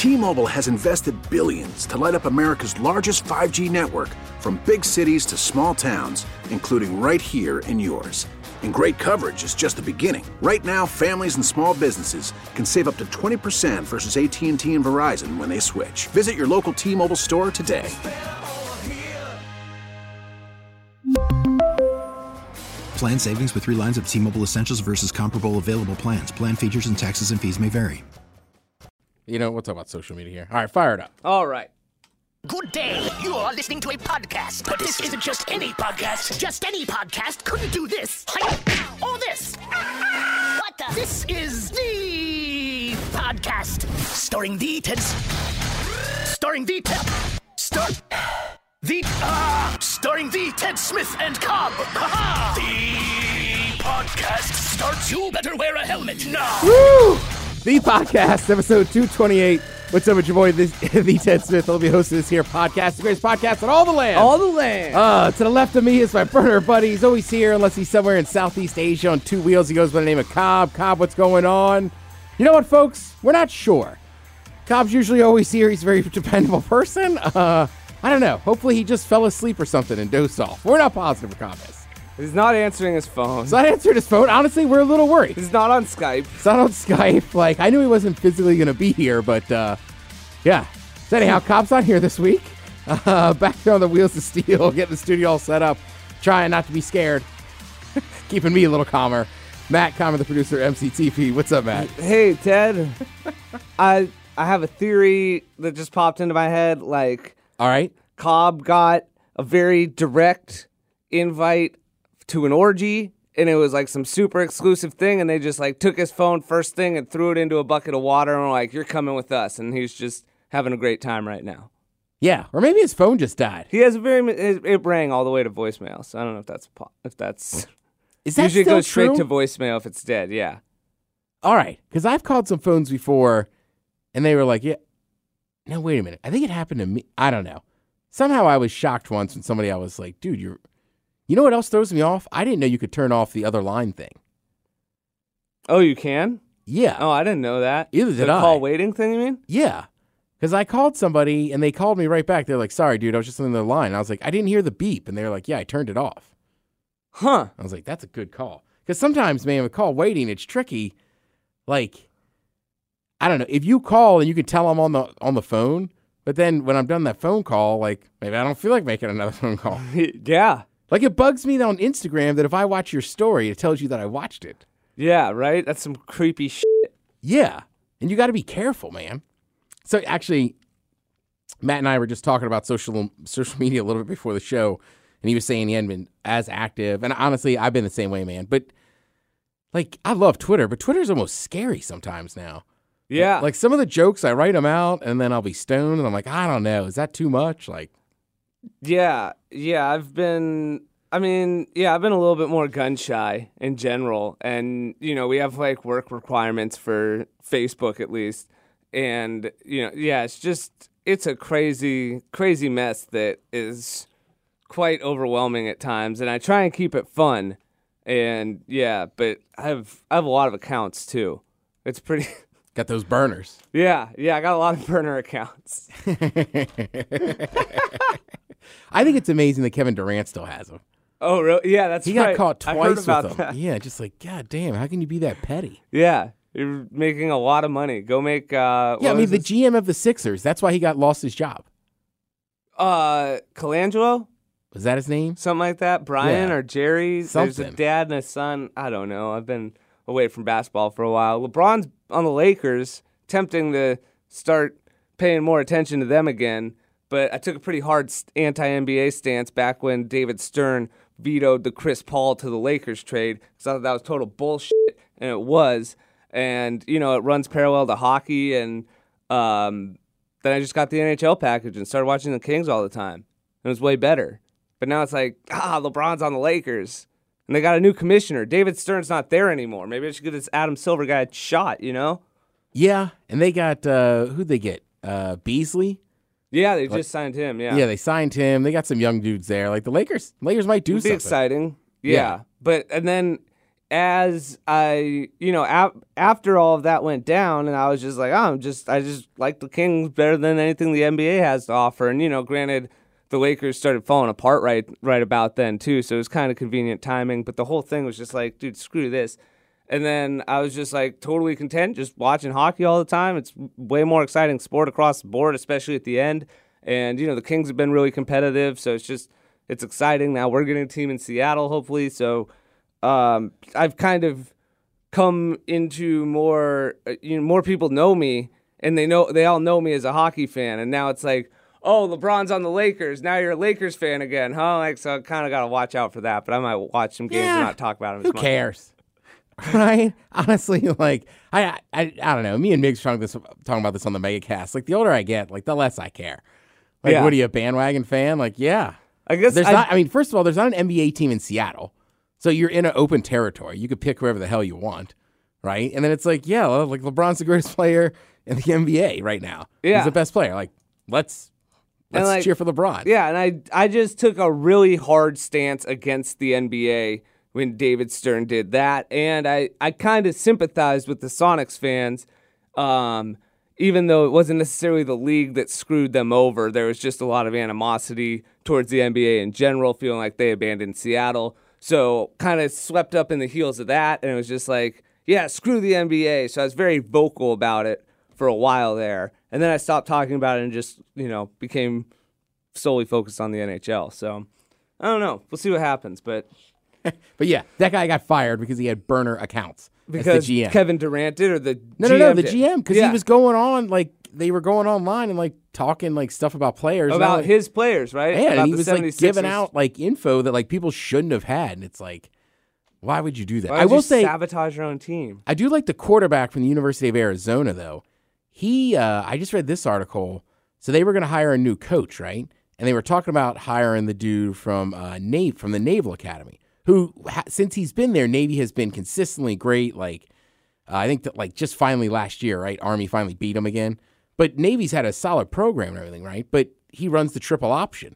T-Mobile has invested billions to light up America's largest 5G network, from big cities to small towns, including right here in yours. And great coverage is just the beginning. Right now, families and small businesses can save up to 20% versus AT&T and Verizon when they switch. Visit your local T-Mobile store today. Plan savings with 3 lines of T-Mobile Essentials versus comparable available plans. Plan features and taxes and fees may vary. You know, we'll talk about social media here. All right, fire it up. All right. Good day. You are listening to a podcast. But this isn't just any podcast. Just any podcast couldn't do this. Or this. What the? This is the podcast. Starring the Ted Smith and Cobb. The podcast starts. You better wear a helmet now. Woo! The podcast, episode 228. What's up with your boy, the Ted Smith? I'll be hosting this here podcast, the greatest podcast in all the land. All the land. To the left of me is my burner buddy. He's always here unless he's somewhere in Southeast Asia on 2 wheels. He goes by the name of Cobb. Cobb, what's going on? You know what, folks? We're not sure. Cobb's usually always here. He's a very dependable person. I don't know. Hopefully he just fell asleep or something and dozed off. We're not positive for Cobb is. He's not answering his phone. He's not answering his phone. Honestly, we're a little worried. He's not on Skype. It's not on Skype. Like, I knew he wasn't physically going to be here, but, yeah. So anyhow, Cobb's not here this week. Back here on the wheels of steel, getting the studio all set up, trying not to be scared, keeping me a little calmer. Matt Comer, the producer, MCTP. What's up, Matt? Hey, Ted. I have a theory that just popped into my head. Like, All right. Cobb got a very direct invite to an orgy, and it was like some super exclusive thing, and they just like took his phone first thing and threw it into a bucket of water and were like, "You're coming with us," and he's just having a great time right now. Yeah, or maybe his phone just died. He has it rang all the way to voicemail, so I don't know if that's Is that usually still goes straight true? to voicemail if it's dead. Yeah. All right, because I've called some phones before, and they were like, "Yeah, no, wait a minute. I think it happened to me. I don't know. Somehow I was shocked once when I was like, dude, you know what else throws me off? I didn't know you could turn off the other line thing. Oh, you can? Yeah. Oh, I didn't know that. Either did the I. call waiting thing, you mean? Yeah. Because I called somebody, and they called me right back. They're like, sorry, dude, I was just on the other line. And I was like, I didn't hear the beep. And they were like, yeah, I turned it off. Huh. I was like, that's a good call. Because sometimes, man, with call waiting, it's tricky. Like, I don't know. If you call and you can tell I'm on the phone, but then when I'm done that phone call, like, maybe I don't feel like making another phone call. Yeah. Like, it bugs me on Instagram that if I watch your story, it tells you that I watched it. Yeah, right? That's some creepy shit. Yeah. And you got to be careful, man. So, actually, Matt and I were just talking about social media a little bit before the show, and he was saying he hadn't been as active. And honestly, I've been the same way, man. But, like, I love Twitter, but Twitter's almost scary sometimes now. Yeah. Like, some of the jokes, I write them out, and then I'll be stoned, and I'm like, I don't know. Is that too much? Like, Yeah, I've been a little bit more gun shy in general. And, we have like work requirements for Facebook at least. And, it's a crazy, crazy mess that is quite overwhelming at times. And I try and keep it fun. And but I have a lot of accounts too. It's pretty... got those burners. Yeah, I got a lot of burner accounts. I think it's amazing that Kevin Durant still has them. Oh, really? Yeah, that's He right. got caught I heard twice about with them. that. Yeah, just like, God damn, how can you be that petty? Yeah, you're making a lot of money. Go make. Yeah, I mean, the GM of the Sixers, that's why he lost his job. Colangelo? Was that his name? Something like that? Brian Yeah. or Jerry? There's a Something. dad and a son. I don't know. I've been away from basketball for a while. LeBron's on the Lakers, tempting to start paying more attention to them again. But I took a pretty hard anti-NBA stance back when David Stern vetoed the Chris Paul to the Lakers trade because I thought that was total bullshit, and it was. And, it runs parallel to hockey, and then I just got the NHL package and started watching the Kings all the time. It was way better. But now it's like, LeBron's on the Lakers, and they got a new commissioner. David Stern's not there anymore. Maybe I should give this Adam Silver guy a shot, Yeah, and they got, who'd they get? Beasley? Yeah, they just signed him, yeah. Yeah, they signed him. They got some young dudes there. Like, the Lakers might do It'd be something. exciting. Yeah. Yeah. But, and then as I, after all of that went down, and I was just like, I just like the Kings better than anything the NBA has to offer. And, granted, the Lakers started falling apart right about then, too, so it was kind of convenient timing. But the whole thing was just like, dude, screw this. And then I was just like totally content just watching hockey all the time. It's way more exciting sport across the board, especially at the end. And, the Kings have been really competitive, so it's exciting. Now we're getting a team in Seattle, hopefully. So I've kind of come into more people know me, and they all know me as a hockey fan. And now it's like, oh, LeBron's on the Lakers. Now you're a Lakers fan again, huh? Like, so I kind of got to watch out for that. But I might watch some games and not talk about them as much. Who cares? Right? Honestly, like, I don't know. Me and Migs talking about this on the MegaCast. Like, the older I get, like, the less I care. Like, what are you, a bandwagon fan? Like, yeah. I guess first of all, there's not an NBA team in Seattle. So you're in an open territory. You could pick whoever the hell you want, right? And then it's like, yeah, well, like LeBron's the greatest player in the NBA right now. Yeah. He's the best player. Like, let's cheer for LeBron. Yeah, and I just took a really hard stance against the NBA when David Stern did that. And I kind of sympathized with the Sonics fans, even though it wasn't necessarily the league that screwed them over. There was just a lot of animosity towards the NBA in general, feeling like they abandoned Seattle. So kind of swept up in the heels of that, and it was just like, yeah, screw the NBA. So I was very vocal about it for a while there. And then I stopped talking about it and just, became solely focused on the NHL. So I don't know. We'll see what happens. But yeah, that guy got fired because he had burner accounts. Because the GM. Kevin Durant did, or the No, the GM, because he was going on, like, they were going online and, like, talking, like, stuff about players. About his players, right? Yeah, and he was, like, giving out, like, info that, like, people shouldn't have had. And it's like, why would you do that? I will say, sabotage your own team. I do like the quarterback from the University of Arizona, though. I just read this article. So they were going to hire a new coach, right? And they were talking about hiring the dude from the Naval Academy, who, since he's been there, Navy has been consistently great. Like, I think that, like, just finally last year, right? Army finally beat him again. But Navy's had a solid program and everything, right? But he runs the triple option.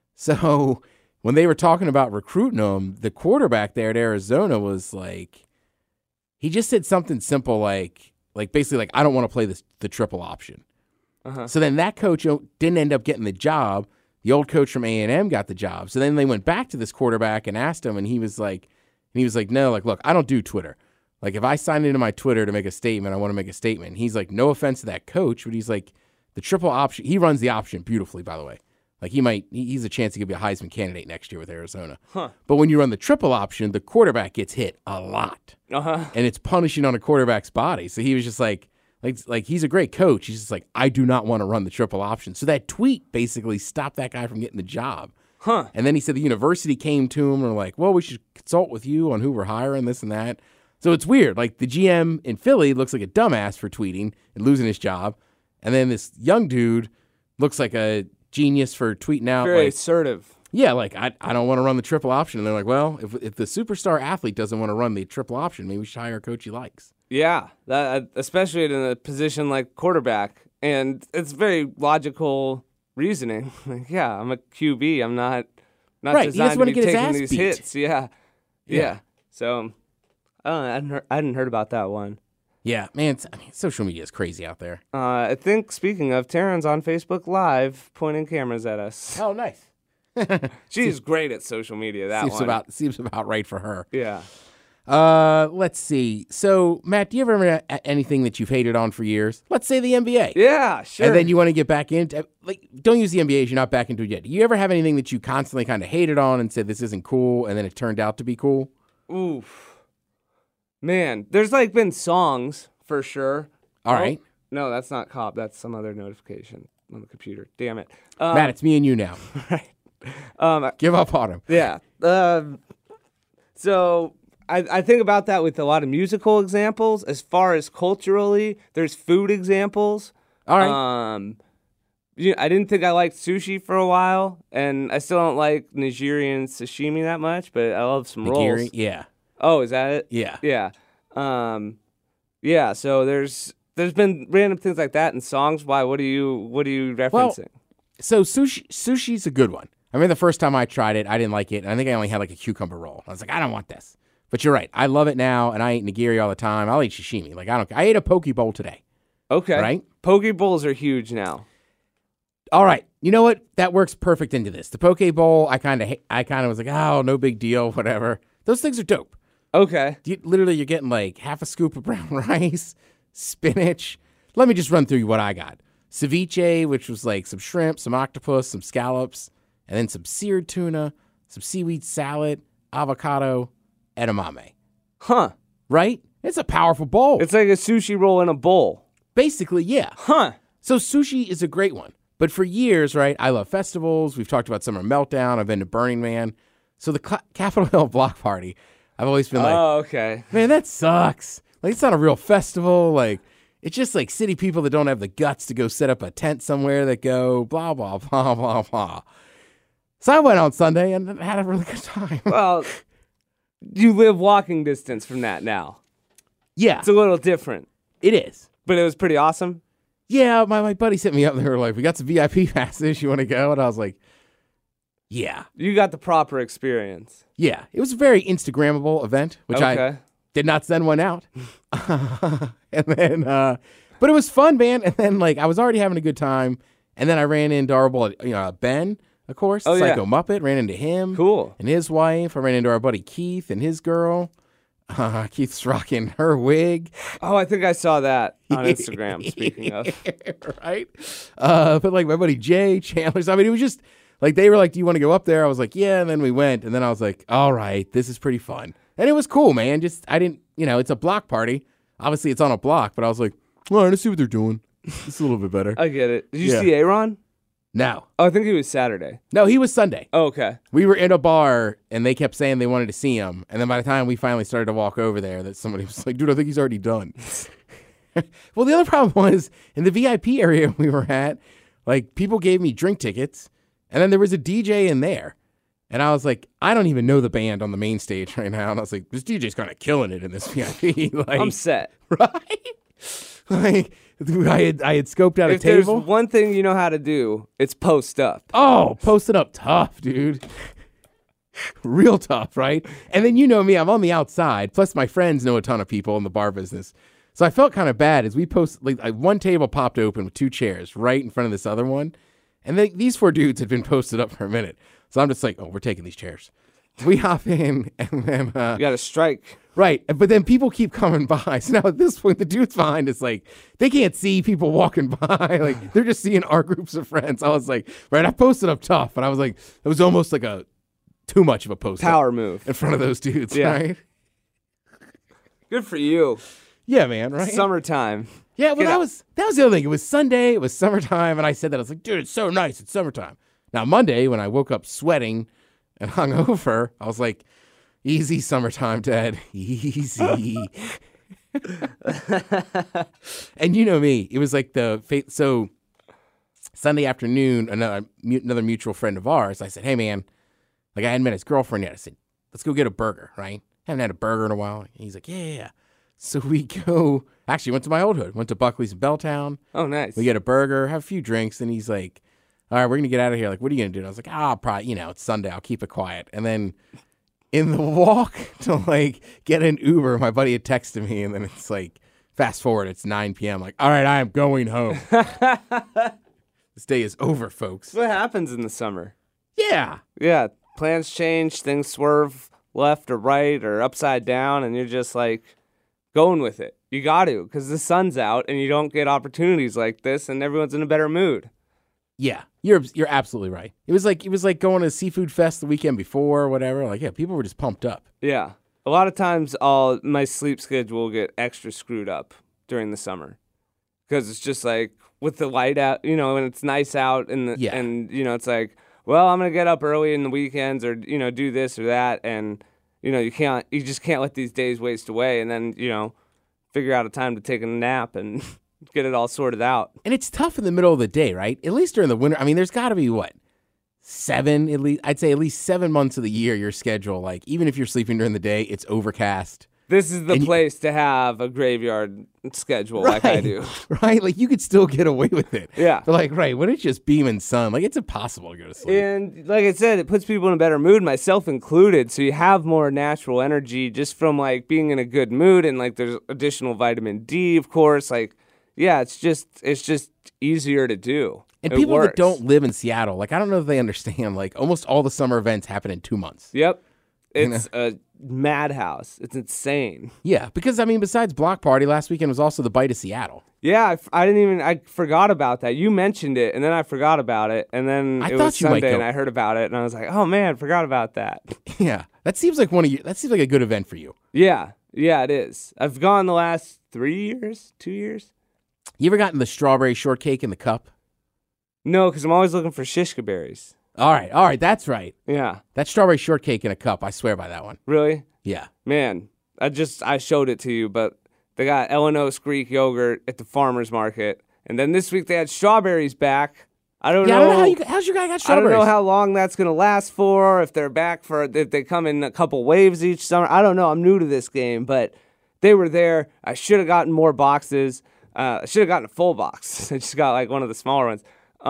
So when they were talking about recruiting him, the quarterback there at Arizona was like, he just said something simple like basically like, I don't want to play the triple option. Uh-huh. So then that coach didn't end up getting the job. The old coach from A&M got the job. So then they went back to this quarterback and asked him, and he was like, no, like, look, I don't do Twitter. Like, if I sign into my Twitter to make a statement, I want to make a statement. And he's like, no offense to that coach, but he's like, the triple option, he runs the option beautifully, by the way. Like, he's a chance he could be a Heisman candidate next year with Arizona. Huh. But when you run the triple option, the quarterback gets hit a lot. Uh-huh. And it's punishing on a quarterback's body. So he was just like he's a great coach. He's just like, I do not want to run the triple option. So that tweet basically stopped that guy from getting the job. Huh. And then he said the university came to him and were like, well, we should consult with you on who we're hiring, this and that. So it's weird. Like, the GM in Philly looks like a dumbass for tweeting and losing his job. And then this young dude looks like a genius for tweeting out. Very assertive. Yeah, like, I don't want to run the triple option. And they're like, well, if the superstar athlete doesn't want to run the triple option, maybe we should hire a coach he likes. Yeah, that, especially in a position like quarterback. And it's very logical reasoning. Like, yeah, I'm a QB. I'm not right. designed to be taking these beat. Hits. Yeah. So, I don't know. I hadn't heard about that one. Yeah, man. Social media is crazy out there. I think, speaking of, Taryn's on Facebook Live pointing cameras at us. Oh, nice. She's great at social media. Seems about right for her. Yeah. Let's see. So, Matt, do you ever remember anything that you've hated on for years? Let's say the NBA. Yeah, sure. And then you want to get back into, like, don't use the NBA as you're not back into it yet. Do you ever have anything that you constantly kind of hated on and said this isn't cool, and then it turned out to be cool? Oof. Man, there's, like, been songs, for sure. All right. No, that's not Cop. That's some other notification on the computer. Damn it. Matt, it's me and you now. Right. Give up on him. Yeah. So I think about that with a lot of musical examples. As far as culturally, there's food examples. All right. I didn't think I liked sushi for a while, and I still don't like Nigerian sashimi that much, but I love some rolls. Yeah. Oh, is that it? Yeah. Yeah. Yeah, so there's been random things like that in songs. Why? What are you referencing? Well, so sushi's a good one. I remember the first time I tried it, I didn't like it. And I think I only had like a cucumber roll. I was like, I don't want this. But you're right. I love it now, and I eat nigiri all the time. I'll eat sashimi. Like, I don't. I ate a poke bowl today. Okay. Right? Poke bowls are huge now. All right. You know what? That works perfect into this. The poke bowl, I kind of was like, oh, no big deal, whatever. Those things are dope. Okay. Literally, you're getting like half a scoop of brown rice, spinach. Let me just run through what I got. Ceviche, which was like some shrimp, some octopus, some scallops, and then some seared tuna, some seaweed salad, avocado, edamame. Huh. Right? It's a powerful bowl. It's like a sushi roll in a bowl. Basically, yeah. Huh. So sushi is a great one. But for years, right, I love festivals. We've talked about Summer Meltdown. I've been to Burning Man. So the Capitol Hill Block Party, I've always been like, oh, okay. man, that sucks. Like, it's not a real festival. Like, it's just like city people that don't have the guts to go set up a tent somewhere that go blah, blah, blah, blah, blah. So I went on Sunday and had a really good time. Well, you live walking distance from that now. Yeah, It's a little different, it is. but it was pretty awesome. Yeah, my buddies hit me up. They were like, we got some VIP passes. You want to go? And I was like, yeah. You got the proper experience. Yeah. It was a very Instagrammable event, which I Okay. did not send one out. And then, but it was fun, man. And then, like, I was already having a good time. And then I ran into our boy, Ben, of course, Oh, yeah. Psycho Muppet. Ran into him. Cool. And his wife. I ran into our buddy Keith and his girl. Keith's rocking her wig. Oh, I think I saw that on Instagram, speaking of. Right? But like my buddy Jay, Chandler's, I mean, it was just like, they were like, do you want to go up there? I was like, yeah. And then we went. And then I was like, all right, this is pretty fun. And it was cool, man. Just, I didn't, it's a block party. Obviously, it's on a block, but I was like, all right, let's see what they're doing. It's a little bit better. I get it. Did you Yeah. see Aaron? No. Oh, I think he was Saturday. No, he was Sunday. Oh, okay. We were in a bar, and they kept saying they wanted to see him. And then by the time we finally started to walk over there, that somebody was like, dude, I think he's already done. Well, the other problem was, in the VIP area we were at, like, people gave me drink tickets, and then there was a DJ in there. And I was like, I don't even know the band on the main stage right now. And I was like, this DJ's kind of killing it in this VIP. Like, I'm set. right? Like, I had scoped out If a table. there's one thing you know how to do, it's post up. Oh, posted up tough, dude. Real tough, right? And then you know me, I'm on the outside. Plus, my friends know a ton of people in the bar business. So I felt kind of bad as we one table popped open with two chairs right in front of this other one. And these four dudes had been posted up for a minute. So I'm just like, oh, we're taking these chairs. We hop in, and then You got to strike. right, but then people keep coming by. So now at this point, the dudes behind us, like, they can't see people walking by. Like, they're just seeing our groups of friends. I was like, right, I posted up tough, and I was like, it was almost like too much of a post Power move. in front of those dudes, Yeah. right? Good for you. Yeah, man, right? Summertime. Yeah, well, Get that out. was the other thing. It was Sunday. It was summertime, and I said that. I was like, dude, it's so nice. It's summertime. Now, Monday, when I woke up sweating and hungover, I was like, easy summertime, Dad. Easy. And you know me. It was like so Sunday afternoon, another mutual friend of ours, I said, hey, man, like, I hadn't met his girlfriend yet. I said, let's go get a burger, right? Haven't had a burger in a while. And he's like, yeah. So we go, actually went to my old hood, went to Buckley's in Belltown. Oh, nice. We get a burger, have a few drinks, and he's like, all right, we're going to get out of here. Like, what are you going to do? And I was like, probably, it's Sunday. I'll keep it quiet. And then in the walk to, like, get an Uber, my buddy had texted me, and then it's like, fast forward, it's 9 p.m. Like, all right, I am going home. This day is over, folks. What happens in the summer? Yeah. Yeah, plans change, things swerve left or right or upside down, and you're just like going with it. You got to, because the sun's out and you don't get opportunities like this, and everyone's in a better mood. Yeah, you're absolutely right. It was like going to Seafood Fest the weekend before or whatever. Like, yeah, people were just pumped up. Yeah. A lot of times my sleep schedule will get extra screwed up during the summer because it's just like with the light out, and it's nice out and it's like, well, I'm going to get up early in the weekends or, do this or that. And, you just can't let these days waste away and then, figure out a time to take a nap and get it all sorted out. And it's tough in the middle of the day, right? At least during the winter. I mean, there's got to be I'd say at least 7 months of the year, your schedule, like, even if you're sleeping during the day, it's overcast. This is the place to have a graveyard schedule like I do. Right? Like, you could still get away with it. Yeah. But, like, right, when it's just beaming sun, like, it's impossible to go to sleep. And like I said, it puts people in a better mood, myself included. So you have more natural energy just from, like, being in a good mood. And, like, there's additional vitamin D, of course. Like, yeah, it's just easier to do. And it people works. that don't live in Seattle, like, I don't know if they understand, like, almost all the summer events happen in 2 months. Yep. It's a madhouse. It's insane. Yeah, because, I mean, besides Block Party, last weekend was also the Bite of Seattle. Yeah, I forgot about that. You mentioned it, and then I forgot about it. And then it was Sunday, and I heard about it, and I was like, oh, man, forgot about that. Yeah, that seems like a good event for you. Yeah, it is. I've gone the last 3 years, 2 years. You ever gotten the strawberry shortcake in the cup? No, because I'm always looking for shishka berries. All right, that's right. Yeah. That strawberry shortcake in a cup, I swear by that one. Really? Yeah. Man, I showed it to you, but they got Eleanos Greek yogurt at the farmer's market. And then this week they had strawberries back. I don't know. How's your guy got strawberries? I don't know how long that's going to last for, if they're back if they come in a couple waves each summer. I don't know. I'm new to this game, but they were there. I should have gotten more boxes. I should have gotten a full box. I just got like one of the smaller ones.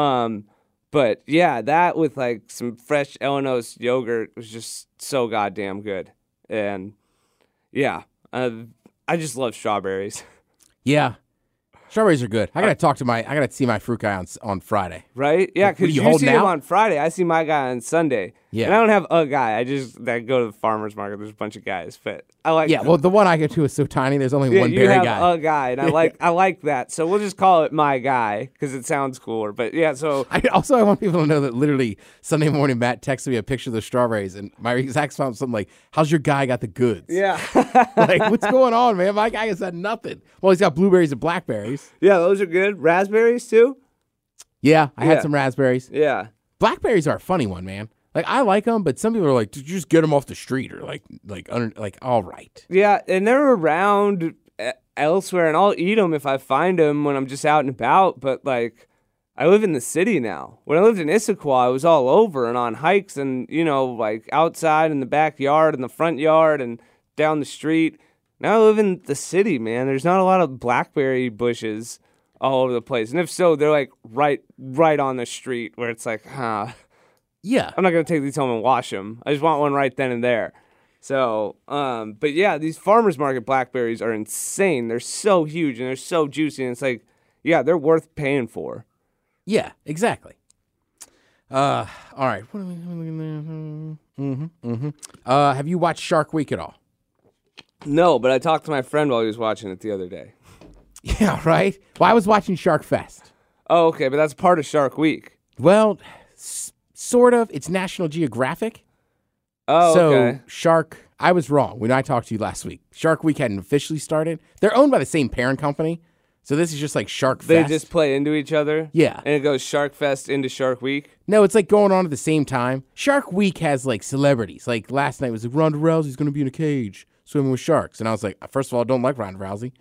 But yeah, that with like some fresh Eleanos yogurt was just so goddamn good. And yeah, I just love strawberries. Yeah. Strawberries are good. I gotta see my fruit guy on Friday. Right? Yeah, because you see him on Friday. I see my guy on Sunday. Yeah. And I don't have a guy. I go to the farmer's market. There's a bunch of guys, but I like. Yeah. Well, the one I go to is so tiny. There's only one berry guy. You have a guy, and I like that. So we'll just call it my guy because it sounds cooler. But yeah, so I want people to know that literally Sunday morning Matt texted me a picture of the strawberries, and my exact response was something like, "How's your guy got the goods?" Yeah. Like, what's going on, man? My guy has had nothing. Well, he's got blueberries and blackberries. Yeah, those are good. Raspberries too. Yeah, I had some raspberries. Yeah. Blackberries are a funny one, man. Like, I like them, but some people are like, did you just get them off the street or all right. Yeah, and they're around elsewhere, and I'll eat them if I find them when I'm just out and about. But like, I live in the city now. When I lived in Issaquah, I was all over and on hikes, and like outside in the backyard and the front yard and down the street. Now I live in the city, man. There's not a lot of blackberry bushes all over the place, and if so, they're like right on the street where it's like, Yeah. I'm not going to take these home and wash them. I just want one right then and there. So, but yeah, these farmers market blackberries are insane. They're so huge and they're so juicy. And it's like, yeah, they're worth paying for. Yeah, exactly. All right. What are we have you watched Shark Week at all? No, but I talked to my friend while he was watching it the other day. Yeah, right? Well, I was watching Shark Fest. Oh, okay, but that's part of Shark Week. Well, sort of. It's National Geographic. Oh, okay. So, Shark, I was wrong when I talked to you last week. Shark Week hadn't officially started. They're owned by the same parent company, so this is just like Shark They Fest. just play into each other? Yeah. And it goes Shark Fest into Shark Week? No, it's like going on at the same time. Shark Week has like celebrities. Like last night was like Ronda Rousey's going to be in a cage swimming with sharks. And I was like, first of all, I don't like Ronda Rousey.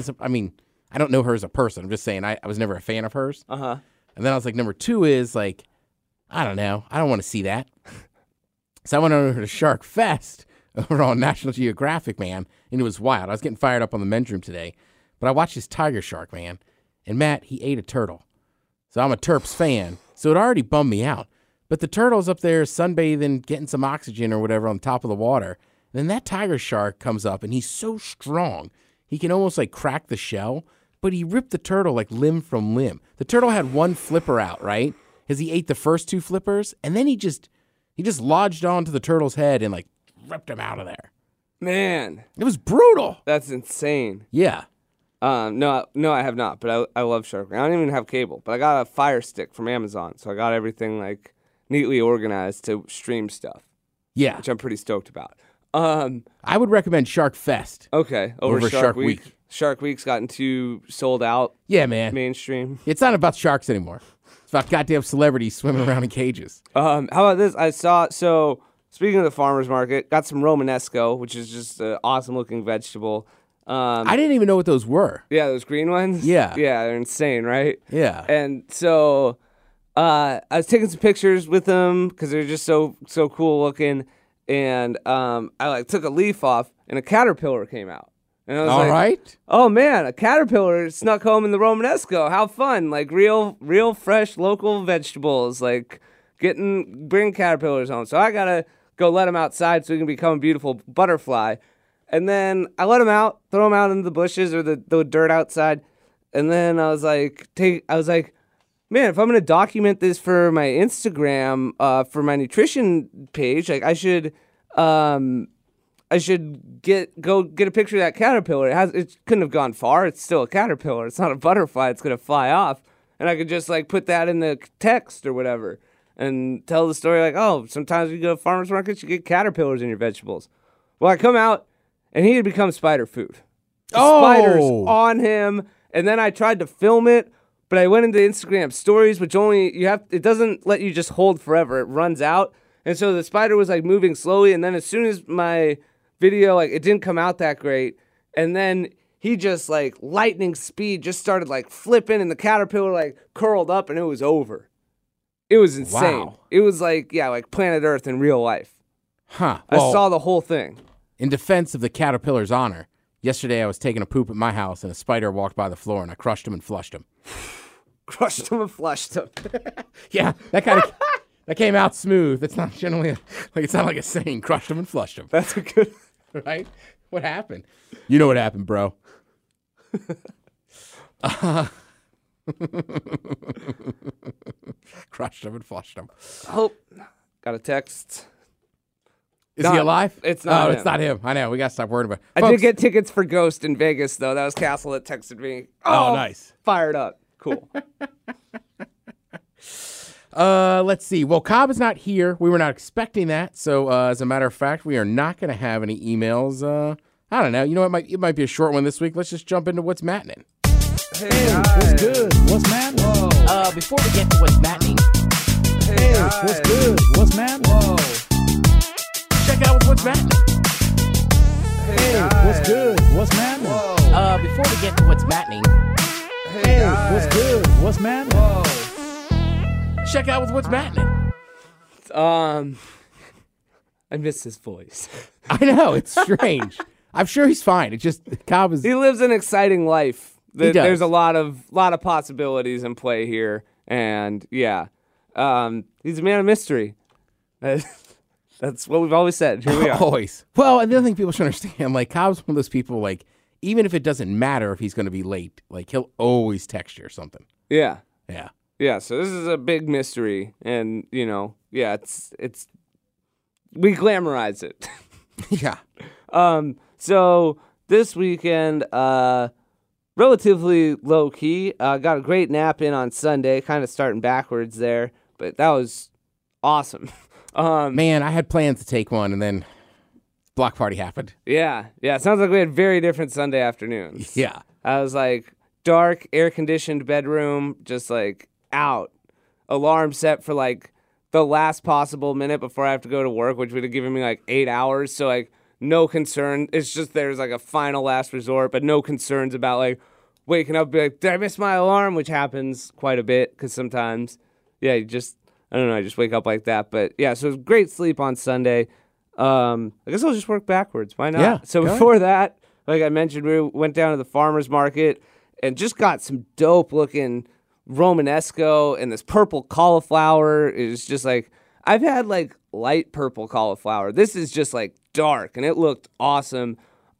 I don't know her as a person. I'm just saying I was never a fan of hers. Uh-huh. And then I was like, number two is like, I don't know. I don't want to see that. So I went over to Shark Fest over on National Geographic, man, and it was wild. I was getting fired up on the men's room today, but I watched this tiger shark, man, and Matt, he ate a turtle. So I'm a Terps fan, so it already bummed me out. But the turtle's up there sunbathing, getting some oxygen or whatever on top of the water. And then that tiger shark comes up, and he's so strong, he can almost like crack the shell, but he ripped the turtle like limb from limb. The turtle had one flipper out, right? Because he ate the first two flippers, and then he just lodged onto the turtle's head and like ripped him out of there. Man. It was brutal. That's insane. Yeah. No, I have not, but I love Shark Week. I don't even have cable, but I got a Fire Stick from Amazon, so I got everything like neatly organized to stream stuff. Yeah. Which I'm pretty stoked about. I would recommend Shark Fest. Okay, over Shark Week. Shark Week's gotten too sold out. Yeah, man. Mainstream. It's not about sharks anymore. It's about goddamn celebrities swimming around in cages. How about this? So speaking of the farmer's market, got some Romanesco, which is just an awesome looking vegetable. I didn't even know what those were. Yeah, those green ones? Yeah. Yeah, they're insane, right? Yeah. And so I was taking some pictures with them because they're just so cool looking. And I like took a leaf off and a caterpillar came out. And I was All like, right. oh man, a caterpillar snuck home in the Romanesco. How fun! Like real fresh local vegetables. Like bring caterpillars home. So I gotta go let them outside so he can become a beautiful butterfly. And then I let him out, throw him out into the bushes or the dirt outside. And then I was like, man, if I'm gonna document this for my Instagram, for my nutrition page, like I should get a picture of that caterpillar. It couldn't have gone far. It's still a caterpillar. It's not a butterfly. It's gonna fly off. And I could just like put that in the text or whatever and tell the story like, oh, sometimes you go to farmers markets, you get caterpillars in your vegetables. Well, I come out and he had become spider food. Spiders on him. And then I tried to film it, but I went into Instagram stories, which it doesn't let you just hold forever. It runs out. And so the spider was like moving slowly. And then as soon as my video, like it didn't come out that great. And then he just like lightning speed just started like flipping and the caterpillar like curled up and it was over. It was insane. Wow. It was like Planet Earth in real life. Huh. I saw the whole thing. In defense of the caterpillar's honor, yesterday I was taking a poop at my house and a spider walked by the floor and I crushed him and flushed him. Crushed him and flushed him. Yeah, that came out smooth. It's not generally it's not like a saying. Crushed him and flushed him. That's a good. Right? What happened? You know what happened, bro. Crushed him and flushed him. Oh, got a text. Is he alive? It's not him. It's not him. I know. We got to stop worrying about it. I did get tickets for Ghost in Vegas, though. That was Castle that texted me. Oh, nice. Fired up. Cool. Let's see. Well, Cobb is not here. We were not expecting that. So, as a matter of fact, we are not going to have any emails. I don't know. You know, it might be a short one this week. Let's just jump into what's mattening. Hey, what's good? What's mattening? Whoa. Before we get to what's mattening. Hey, what's good? What's mattening? Whoa. Check out what's mattening. Hey, what's good? What's mattening? Whoa. Before we get to what's mattening. Hey, what's good? What's mattening? Whoa. Check out what's mattening. I miss his voice. I know. It's strange. I'm sure he's fine. It's just Cobb is. He lives an exciting life. He does. There's a lot of possibilities in play here, and yeah, he's a man of mystery. That's what we've always said. Here we are. Always. Well, and the other thing people should understand, like Cobb's one of those people, like even if it doesn't matter if he's going to be late, like he'll always text you or something. Yeah. Yeah. Yeah. So this is a big mystery, and it's we glamorize it. Yeah. So this weekend, relatively low key. Got a great nap in on Sunday, kind of starting backwards there, but that was awesome. Man, I had plans to take one, and then block party happened. Yeah. It sounds like we had very different Sunday afternoons. Yeah. I was like dark, air conditioned bedroom, just like out. Alarm set for like the last possible minute before I have to go to work, which would have given me like 8 hours. So like no concern. It's just there's like a final last resort, but no concerns about like waking up and be like, did I miss my alarm? Which happens quite a bit because sometimes, I just wake up like that. But yeah, so it was great sleep on Sunday. I guess I'll just work backwards. Why not? Yeah, so before that, like I mentioned, we went down to the farmer's market and just got some dope looking Romanesco and this purple cauliflower. It was just like, I've had like light purple cauliflower. This is just like dark and it looked awesome.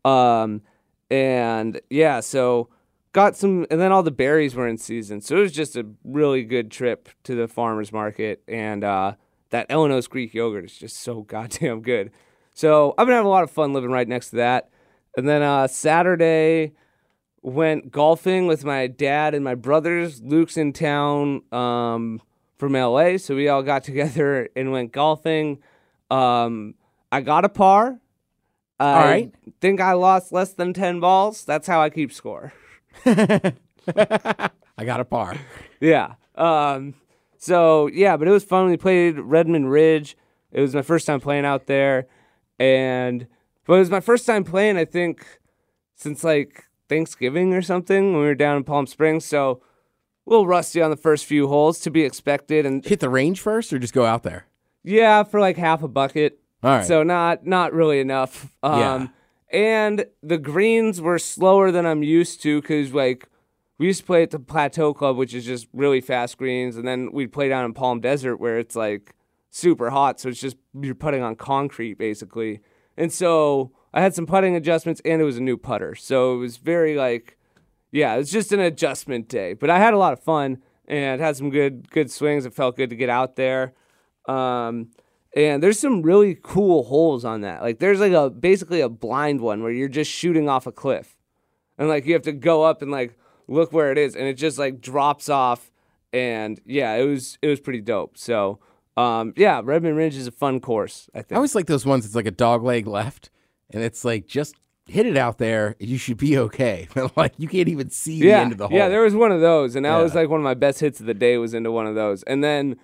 And yeah, so got some, and then all the berries were in season. So it was just a really good trip to the farmer's market. And that Illinois Greek yogurt is just so goddamn good. So I've been having a lot of fun living right next to that. And then Saturday, went golfing with my dad and my brothers. Luke's in town from LA, so we all got together and went golfing. I got a par. All right. Think I lost less than 10 balls. That's how I keep score. I got a par. Yeah. So, yeah, but it was fun. We played Redmond Ridge. It was my first time playing out there. But it was my first time playing, I think, since like Thanksgiving or something when we were down in Palm Springs. So a little rusty on the first few holes, to be expected. And Hit the range first or just go out there? yeah, for like half a bucket. All right. So not really enough. Yeah. And the greens were slower than I'm used to because, like, we used to play at the Plateau Club, which is just really fast greens, and then we'd play down in Palm Desert where it's, like, super hot, so it's just you're putting on concrete, basically. And so I had some putting adjustments, and it was a new putter. So it was very, like, yeah, it was just an adjustment day. But I had a lot of fun and had some good swings. It felt good to get out there. And there's some really cool holes on that. Like, there's, like, basically a blind one where you're just shooting off a cliff. And, like, you have to go up and, like, look where it is. And it just, like, drops off. And, yeah, it was pretty dope. So, yeah, Redmond Ridge is a fun course, I think. I always like those ones that's like a dog leg left. And it's like, just hit it out there. You should be okay. Like, you can't even see the end of the hole. Yeah, there was one of those. And that was, like, one of my best hits of the day was into one of those. And then,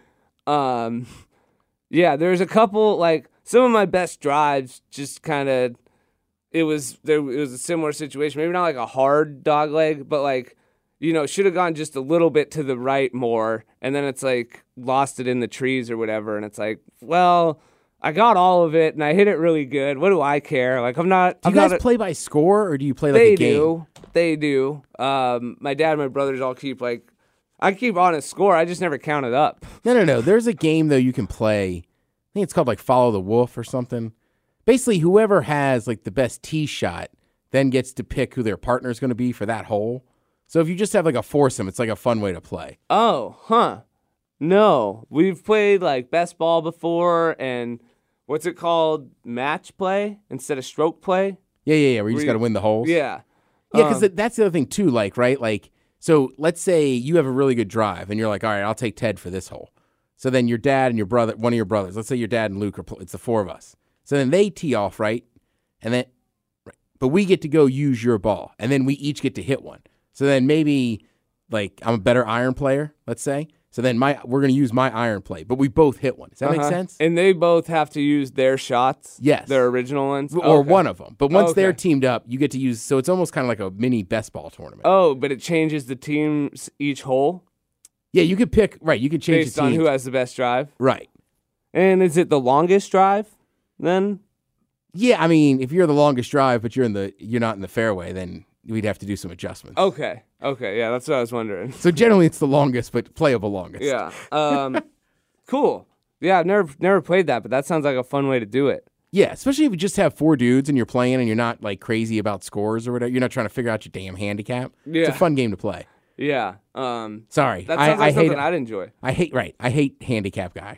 yeah, there's a couple, like, some of my best drives just kind of, it was a similar situation. Maybe not like a hard dog leg, but, like, you know, should have gone just a little bit to the right more, and then it's, like, lost it in the trees or whatever, and it's like, well, I got all of it, and I hit it really good. What do I care? Like, I'm not... Do you guys play by score, or do you play like a game? They do. My dad and my brothers all keep, like... I keep on a score. I just never count it up. No. There's a game, though, you can play. I think it's called, like, Follow the Wolf or something. Basically, whoever has, like, the best tee shot then gets to pick who their partner's going to be for that hole. So if you just have, like, a foursome, it's, like, a fun way to play. Oh, huh. No. We've played, like, best ball before and what's it called? Match play instead of stroke play? Yeah. Where you just got to win the holes. Yeah. Yeah, because that's the other thing, too, like, right? Like, so let's say you have a really good drive, and you're like, all right, I'll take Ted for this hole. So then your dad and your brother, one of your brothers, let's say your dad and Luke, it's the four of us. So then they tee off, right? And then, but we get to go use your ball, and then we each get to hit one. So then maybe, like, I'm a better iron player, let's say. So then we're going to use my iron play, but we both hit one. Does that make sense? And they both have to use their shots? Yes. Their original ones? Or one of them. But once they're teamed up, you get to use, so it's almost kind of like a mini best ball tournament. Oh, but it changes the teams each hole? Yeah, you could pick, right, you could change based the teams. on who has the best drive? Right. And is it the longest drive then? Yeah, I mean, if you're the longest drive, but you're not in the fairway, then we'd have to do some adjustments. Okay, yeah, that's what I was wondering. So generally, it's the longest, but playable longest. Yeah. Cool. Yeah, I've never played that, but that sounds like a fun way to do it. Yeah, especially if you just have four dudes and you're playing and you're not, like, crazy about scores or whatever. You're not trying to figure out your damn handicap. Yeah. It's a fun game to play. Yeah. Sorry. That sounds like something I'd enjoy. I hate handicap guy.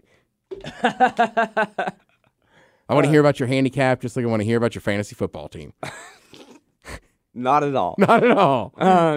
I want to hear about your handicap just like I want to hear about your fantasy football team. Not at all. Not at all.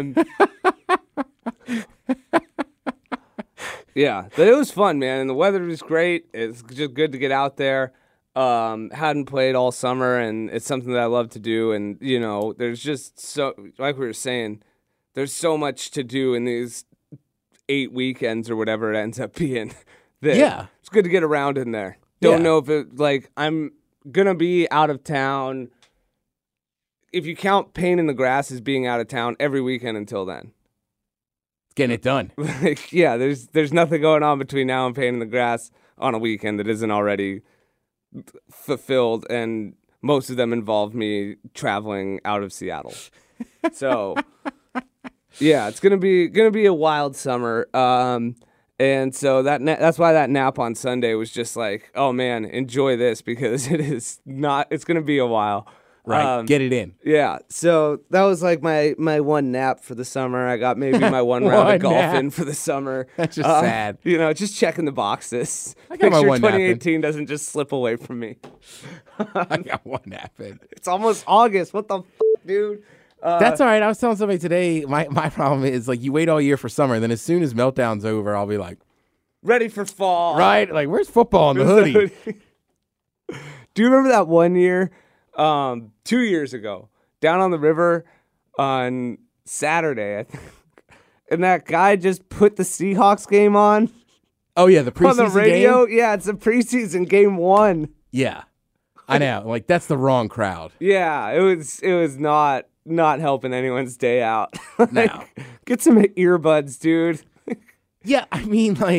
Yeah, but it was fun, man, and the weather was great. It's just good to get out there. Hadn't played all summer, and it's something that I love to do. And, you know, there's just so, like we were saying, there's so much to do in these 8 weekends or whatever it ends up being. Yeah. It's good to get around in there. Don't know if it, like, I'm going to be out of town. If you count Pain in the Grass as being out of town every weekend until then. Getting it done. Like, yeah, there's nothing going on between now and Pain in the Grass on a weekend that isn't already fulfilled, and most of them involve me traveling out of Seattle. So, yeah, it's gonna be a wild summer. And so that's why that nap on Sunday was just like, oh man, enjoy this because it's gonna be a while. Right, get it in. Yeah, so that was like my one nap for the summer. I got maybe my one round of golf in for the summer. That's just sad. You know, just checking the boxes. I got my Make sure one nap in. 2018 doesn't just slip away from me. I got one nap in. It's almost August. What the dude? That's all right. I was telling somebody today, my problem is, like, you wait all year for summer, then as soon as Meltdown's over, I'll be like, ready for fall. right? Like, where's football in the hoodie? Do you remember that one year, 2 years ago, down on the river on Saturday, I think, and that guy just put the Seahawks game on? Oh, yeah, the preseason on the radio? game? Yeah, it's a preseason game 1. Yeah. I know. Like, that's the wrong crowd. Yeah, it was not helping anyone's day out. Like, No. get some earbuds, dude. Yeah, I mean, like,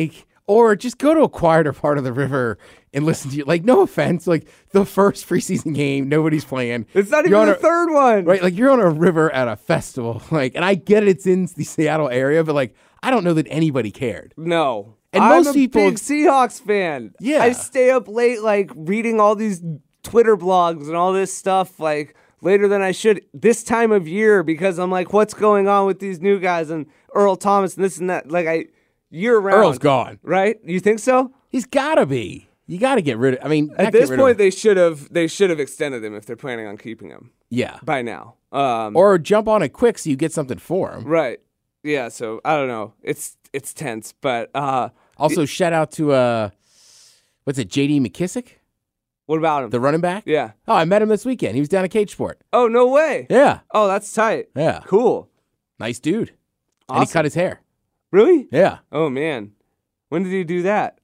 Or just go to a quieter part of the river and listen to you. Like, no offense, like the first preseason game, nobody's playing. It's not You're even on the third one. Right? Like, you're on a river at a festival. Like, and I get it, it's in the Seattle area, but like, I don't know that anybody cared. No. And I'm most a people- big Seahawks fan. Yeah. I stay up late, like, reading all these Twitter blogs and all this stuff, like, later than I should this time of year because I'm like, what's going on with these new guys and Earl Thomas and this and that? Like, year round. Earl's gone. Right? You think so? He's got to be. You got to get rid of. I mean, At not this get rid point, of, they should have extended him if they're planning on keeping him yeah, by now. or jump on it quick so you get something for him. Right. Yeah. So I don't know. It's tense, but Also, shout out to what's it, J.D. McKissick, what about him? the running back. Yeah. Oh, I met him this weekend. He was down at Cage Sport. Oh, no way. Yeah, Oh, that's tight. yeah, Cool. nice dude. And he Awesome. cut his hair. Really? Yeah, Oh man. When did he do that?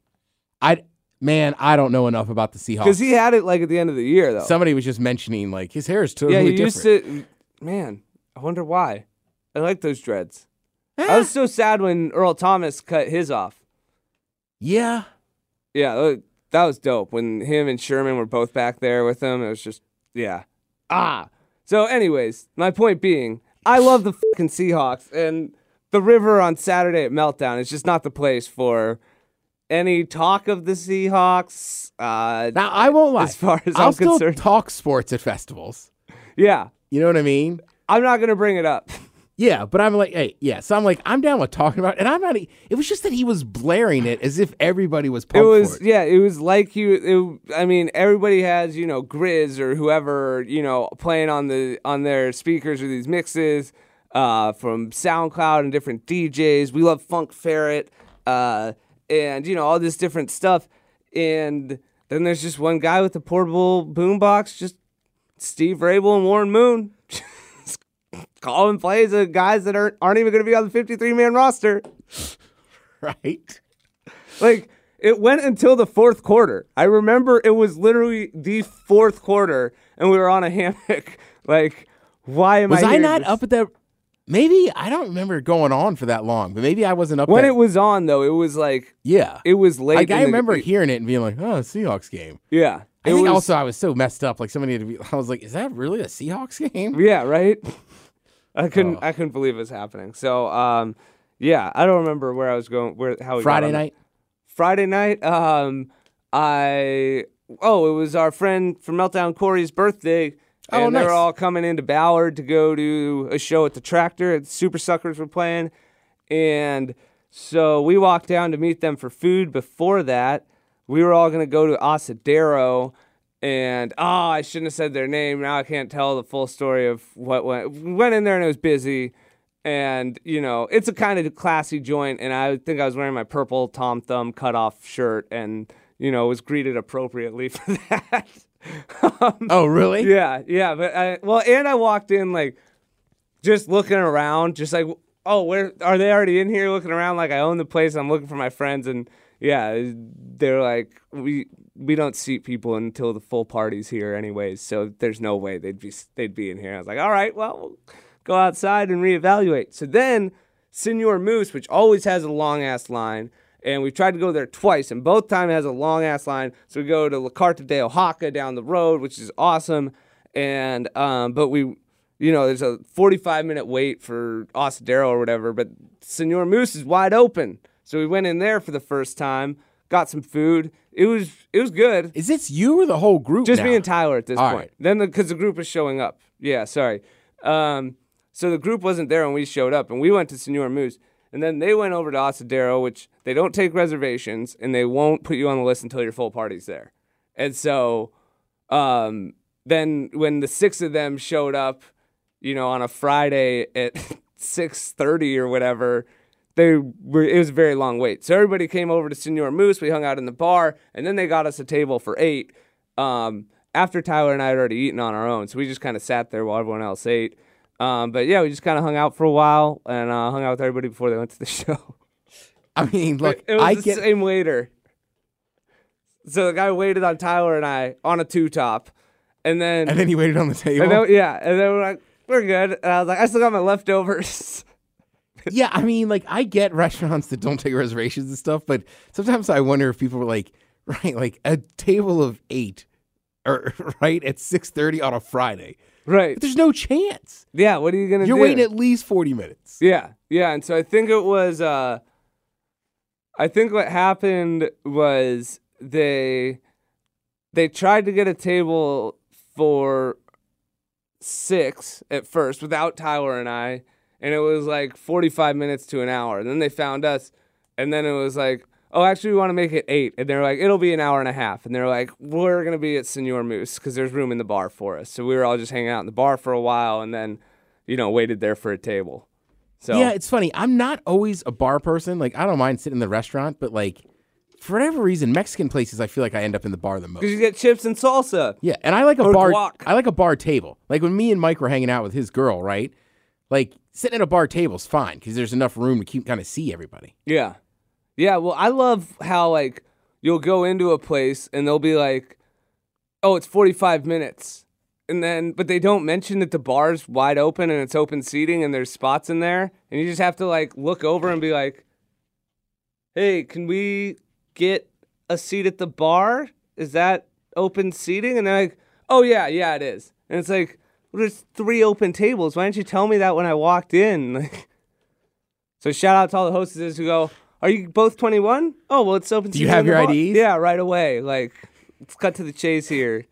I don't know enough about the Seahawks. Because he had it like at the end of the year, though. Somebody was just mentioning like his hair is totally yeah, he different. used to. Man, I wonder why. I like those dreads. I was so sad when Earl Thomas cut his off. Yeah, Yeah, that was dope. When him and Sherman were both back there with him, it was just, yeah. So anyways, my point being, I love the fucking Seahawks, and the river on Saturday at Meltdown is just not the place for any talk of the Seahawks. now I won't lie. As far as I'll I'm still concerned. talk sports at festivals. Yeah, You know what I mean? I'm not going to bring it up. Yeah, but I'm like, hey, yeah. So I'm like, I'm down with talking about it. And I'm not, it was just that he was blaring it as if everybody was pumped for it. Yeah, it was like I mean, everybody has, Grizz or whoever, playing on their speakers or these mixes from SoundCloud and different DJs. We love Funk Ferret and, all this different stuff. And then there's just one guy with a portable boombox, just Steve Rabel and Warren Moon. Calling plays of guys that aren't even going to be on the 53-man roster. Right? Like, it went until the fourth quarter. I remember it was literally the fourth quarter, and we were on a hammock. Like, why am Was I I here not just- up at that? Maybe, I don't remember it going on for that long, but maybe I wasn't up When that- it was on, though, it was like, Yeah. it was late. Like, in I the- remember hearing it and being like, oh, Seahawks game. Yeah. I It think was- also I was so messed up. Like, somebody had to be, I was like, is that really a Seahawks game? Yeah, right? I couldn't believe it was happening. So, yeah, I don't remember where I was going, how we got Friday on that. night? Friday night, it was our friend from Meltdown Corey's birthday. Oh, And they nice. were all coming into Ballard to go to a show at the Tractor. Super Suckers were playing. And so we walked down to meet them for food. Before that, we were all going to go to Asadero. And, I shouldn't have said their name. Now I can't tell the full story of what went. We went in there and it was busy. And, it's a kind of classy joint. And I think I was wearing my purple Tom Thumb cutoff shirt and, was greeted appropriately for that. Oh, really? Yeah. But I walked in, like, just looking around, just like, oh, where are they already in here looking around? Like, I own the place. I'm looking for my friends. And, yeah, they're like, we don't seat people until the full party's here anyways, so there's no way they'd be in here. I was like, all right, well, we'll go outside and reevaluate. So then Senor Moose, which always has a long-ass line, and we've tried to go there twice, and both times it has a long-ass line, so we go to La Carta de Oaxaca down the road, which is awesome, and but we, there's a 45-minute wait for Asadero or whatever, but Senor Moose is wide open, so we went in there for the first time, got some food. It was good. Is this you or the whole group Just now? me and Tyler at this All point. right. Then because the group was showing up. Yeah, sorry. So the group wasn't there when we showed up, and we went to Senor Moose. And then they went over to Asadero, which they don't take reservations, and they won't put you on the list until your full party's there. And so then when the six of them showed up, on a Friday at 6:30 or whatever, it was a very long wait. So everybody came over to Senor Moose. We hung out in the bar, and then they got us a table for 8 after Tyler and I had already eaten on our own. So we just kind of sat there while everyone else ate. But yeah, we just kind of hung out for a while and hung out with everybody before they went to the show. I mean, look, It was I the get same waiter. So the guy waited on Tyler and I on a 2-top. And then he waited on the table. and then we're like, we're good. And I was like, I still got my leftovers. Yeah, I mean, like, I get restaurants that don't take reservations and stuff, but sometimes I wonder if people were like, right, like a table of 8, or right at 6:30 on a Friday. Right. But there's no chance. Yeah, what are you gonna do? You're waiting at least 40 minutes. Yeah, and so I think it was. I think what happened was they tried to get a table for 6 at first without Tyler and I, and it was like 45 minutes to an hour. And then they found us, and then it was like, oh, actually, we want to make it 8. And they're like, it'll be an hour and a half. And they're like, we're going to be at Senor Moose because there's room in the bar for us. So we were all just hanging out in the bar for a while and then, waited there for a table. So Yeah, it's funny. I'm not always a bar person. Like, I don't mind sitting in the restaurant, but like, for whatever reason, Mexican places, I feel like I end up in the bar the most. because you get chips and salsa. Yeah, and I like a Or bar. guac. I like a bar table. Like when me and Mike were hanging out with his girl, right? Like sitting at a bar table's fine because there's enough room to keep kind of see everybody. Yeah. Yeah, well, I love how, like, you'll go into a place and they'll be like, oh, it's 45 minutes. And then, but they don't mention that the bar's wide open and it's open seating and there's spots in there. And you just have to, like, look over and be like, hey, can we get a seat at the bar? Is that open seating? And they're like, oh, yeah, it is. And it's like, well, there's 3 open tables. Why didn't you tell me that when I walked in? Like, so shout out to all the hostesses who go, are you both 21? Oh, well, it's open Do you seating have in the your bar. IDs? Yeah, right away. Like, let's cut to the chase here.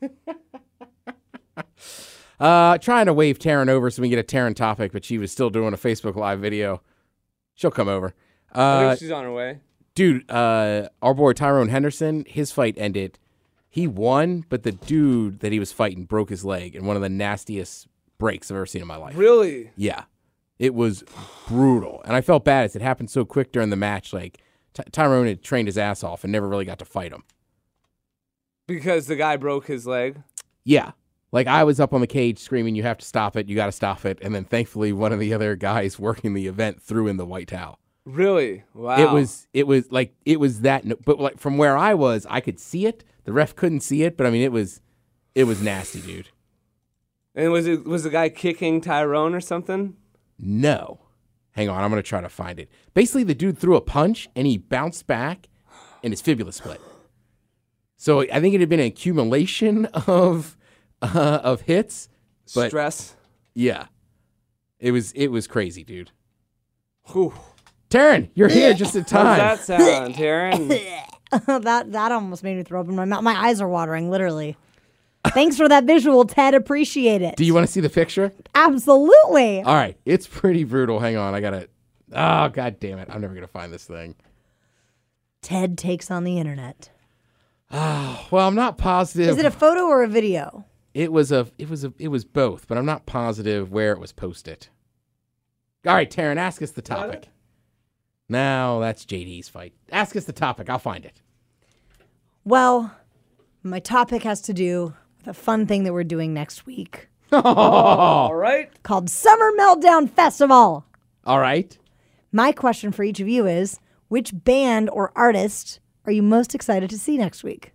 Trying to wave Taryn over so we can get a Taryn topic, but she was still doing a Facebook Live video. She'll come over. I think she's on her way. Dude, our boy Tyrone Henderson, his fight ended. He won, but the dude that he was fighting broke his leg in one of the nastiest breaks I've ever seen in my life. Really? Yeah. It was brutal. And I felt bad as it happened so quick during the match. Like, Tyrone had trained his ass off and never really got to fight him. Because the guy broke his leg? Yeah. Like, I was up on the cage screaming, you have to stop it, you got to stop it. And then thankfully, one of the other guys working the event threw in the white towel. Really? Wow. It was that, but like from where I was, I could see it. The ref couldn't see it, but I mean, it was nasty, dude. And was the guy kicking Tyrone or something? No. Hang on, I'm going to try to find it. Basically, the dude threw a punch, and he bounced back, and his fibula split. So I think it had been an accumulation of hits. But Stress? yeah. It was crazy, dude. Whew. Taryn, you're here just in time. How's that sound, Taryn? that almost made me throw up in my mouth. My eyes are watering, literally. Thanks for that visual, Ted. Appreciate it. Do you want to see the picture? Absolutely. All right. It's pretty brutal. Hang on. I got to... Oh, God damn it. I'm never going to find this thing. Ted takes on the internet. Well, I'm not positive. Is it a photo or a video? It was both, but I'm not positive where it was posted. All right, Taryn, ask us the topic. No, that's JD's fight. Ask us the topic. I'll find it. Well, my topic has to do with a fun thing that we're doing next week All right. called Summer Meltdown Festival. All right. My question for each of you is, which band or artist are you most excited to see next week?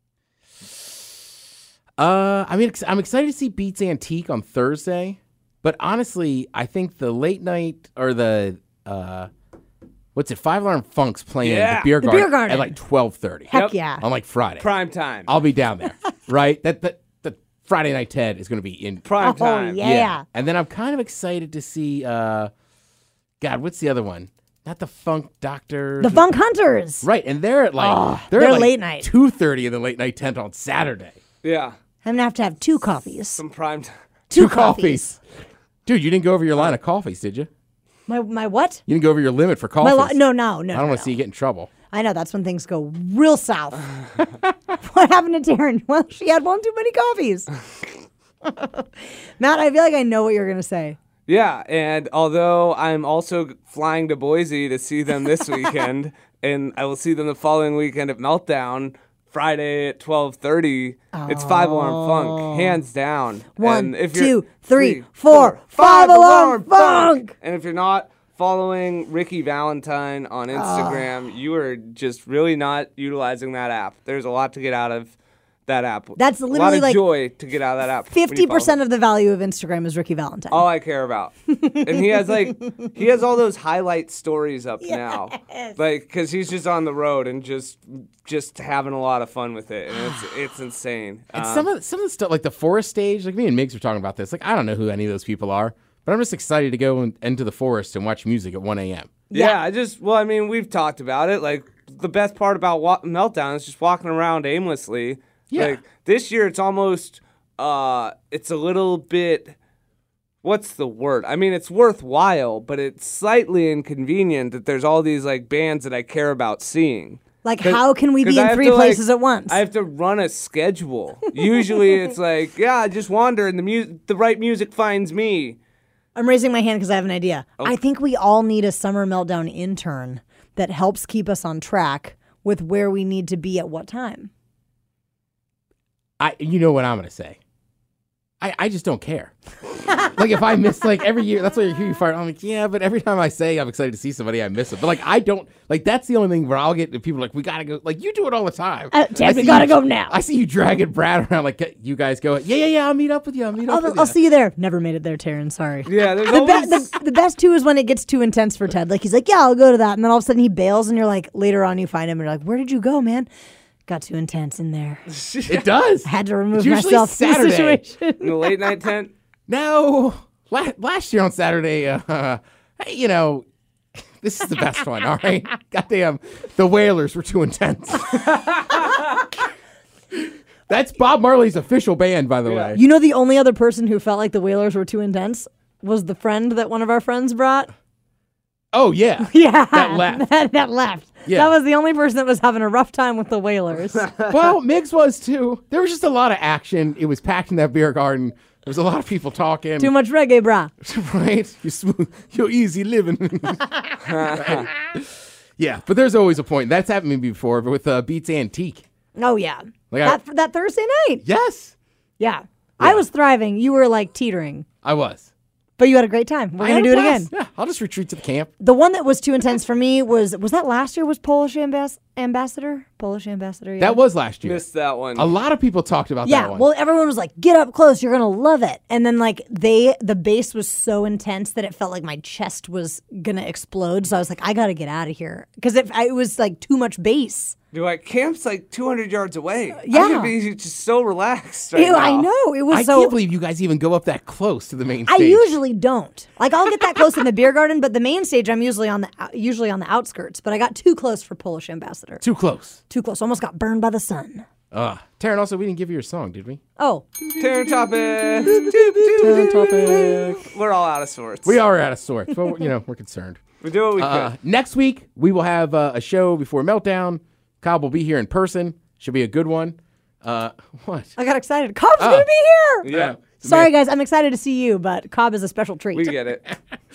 I mean, I'm excited to see Beats Antique on Thursday, but honestly, I think the late night or the Five Alarm Funk's playing Yeah. the Beer The Garden, Beer Garden. at like 12:30 Heck Yep. yeah. on like Friday. Prime time. I'll be down there, right? That the Friday Night Ted is going to be in Prime Oh, time. yeah. And then I'm kind of excited to see, God, what's the other one? Not the Funk Doctors. The Funk Hunters. Right, and they're at like Oh, they're they're at like late night. 2:30 in the late night tent on Saturday. Yeah. I'm going to have 2 coffees. Some prime time. Two coffees. Dude, you didn't go over your line of coffees, did you? My what? You didn't go over your limit for My coffees. no. I don't want No. to see you get in trouble. I know, that's when things go real south. What happened to Taryn? Well, she had one too many coffees. Matt, I feel like I know what you're going to say. Yeah, and although I'm also flying to Boise to see them this weekend, and I will see them the following weekend at Meltdown, Friday at 12:30, it's Five Alarm Funk, hands down. 1, And if you're- 2, 3, 4, 5 Alarm Funk! And if you're not following Ricky Valentine on Instagram, you are just really not utilizing that app. There's a lot to get out of that app. That's a lot literally of like joy to get out of that app. when you follow 50% him. of the value of Instagram is Ricky Valentine. All I care about. And he has all those highlight stories up now. Like, because he's just on the road and just having a lot of fun with it. And it's insane. And some of the stuff, like the forest stage, like me and Migs were talking about this. Like, I don't know who any of those people are, but I'm just excited to go into the forest and watch music at 1 a.m. Yeah, we've talked about it. Like, the best part about Meltdown is just walking around aimlessly. Yeah. Like, this year it's almost, it's a little bit, what's the word? I mean, it's worthwhile, but it's slightly inconvenient that there's all these, like, bands that I care about seeing. Like, how can we be in 3 places at once? I have to run a schedule. Usually it's like, yeah, I just wander and the right music finds me. I'm raising my hand because I have an idea. I think we all need a Summer Meltdown intern that helps keep us on track with where we need to be at what time. You know what I'm going to say. I just don't care. Like, if I miss, like, every year, that's why you hear you fire. I'm like, yeah, but every time I say I'm excited to see somebody, I miss it. But, like, I don't, like, that's the only thing where I'll get people like, we got to go. Like, you do it all the time. Ted, we got to go now. I see you dragging Brad around, like, you guys go, yeah, I'll meet up with you. I'll see you there. Never made it there, Taryn. Sorry. Yeah, there's the best, too, is when it gets too intense for Ted. Like, he's like, yeah, I'll go to that. And then all of a sudden he bails, and you're like, later on you find him, and you're like, where did you go, man? Got too intense in there. It does. I had to remove It's usually myself from the Saturday. situation. in the late night tent. No. Last year on Saturday, hey, you know, this is the best one, all right? Goddamn, the Wailers were too intense. That's Bob Marley's official band, by the way. You know, the only other person who felt like the Wailers were too intense was the friend that one of our friends brought. Oh, yeah. Yeah. That left. that left. Yeah. That was the only person that was having a rough time with the Wailers. Well, Migs was, too. There was just a lot of action. It was packed in that beer garden. There was a lot of people talking. Too much reggae, brah. Right? You're smooth. You're easy living. Right. Yeah, but there's always a point. That's happened to me before, but with Beats Antique. Oh, yeah. Like that Thursday night. Yes. Yeah. I was thriving. You were, like, teetering. I was. But you had a great time. We're going to do it again. Yeah, I'll just retreat to the camp. The one that was too intense for me was that last year? Was Polish Ambassador? Polish Ambassador, yeah. That was last year. Missed that one. A lot of people talked about Yeah, that one. well, everyone was like, get up close, you're going to love it. And then, like, the bass was so intense that it felt like my chest was going to explode. So I was like, I got to get out of here. Because it was, like, too much bass. You're like, camp's like 200 yards away. Yeah. I'm gonna be just so relaxed right Ew, now. I know. It was I so... can't believe you guys even go up that close to the main I stage. usually don't. Like, I'll get that close in the beer garden, but the main stage, I'm usually on the outskirts. But I got too close for Polish Ambassador. Too close. Too close. Almost got burned by the sun. Taryn, also, we didn't give you your song, did we? Oh. Turn topic. Turn topic. We're all out of sorts. We are out of sorts. Well, you know, we're concerned. We do what we can. Next week, we will have a show before Meltdown. Cobb will be here in person. Should be a good one. What? I got excited. Cobb's going to be here. Yeah. Sorry, guys. I'm excited to see you, but Cobb is a special treat. We get it.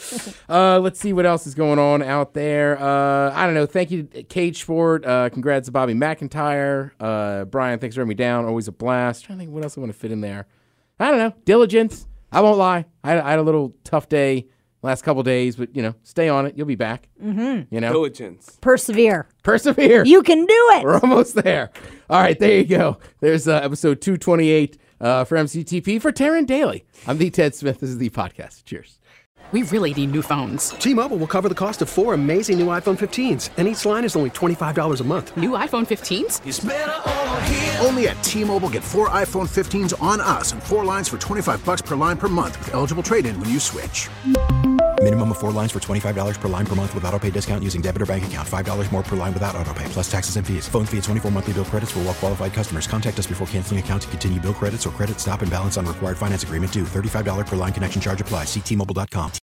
Let's see what else is going on out there. I don't know. Thank you to Cage Sport. Congrats to Bobby McIntyre. Brian, thanks for having me down. Always a blast. Trying to think what else I want to fit in there. I don't know. Diligence. I won't lie. I had a little tough day last couple days, but, you know, stay on it. You'll be back. Mm-hmm. You know? Diligence. Persevere. You can do it. We're almost there. All right, there you go. There's episode 228 for MCTP. For Taryn Daly, I'm the Ted Smith. This is the podcast. Cheers. We really need new phones. T-Mobile will cover the cost of 4 amazing new iPhone 15s, and each line is only $25 a month. New iPhone 15s? It's better over here. Only at T-Mobile, get 4 iPhone 15s on us and 4 lines for $25 per line per month with eligible trade-in when you switch. Minimum of 4 lines for $25 per line per month with autopay discount using debit or bank account. $5 more per line without autopay, plus taxes and fees. Phone fee at 24 monthly bill credits for well-qualified customers. Contact us before canceling account to continue bill credits or credit stop and balance on required finance agreement due. $35 per line connection charge applies. See T-Mobile.com.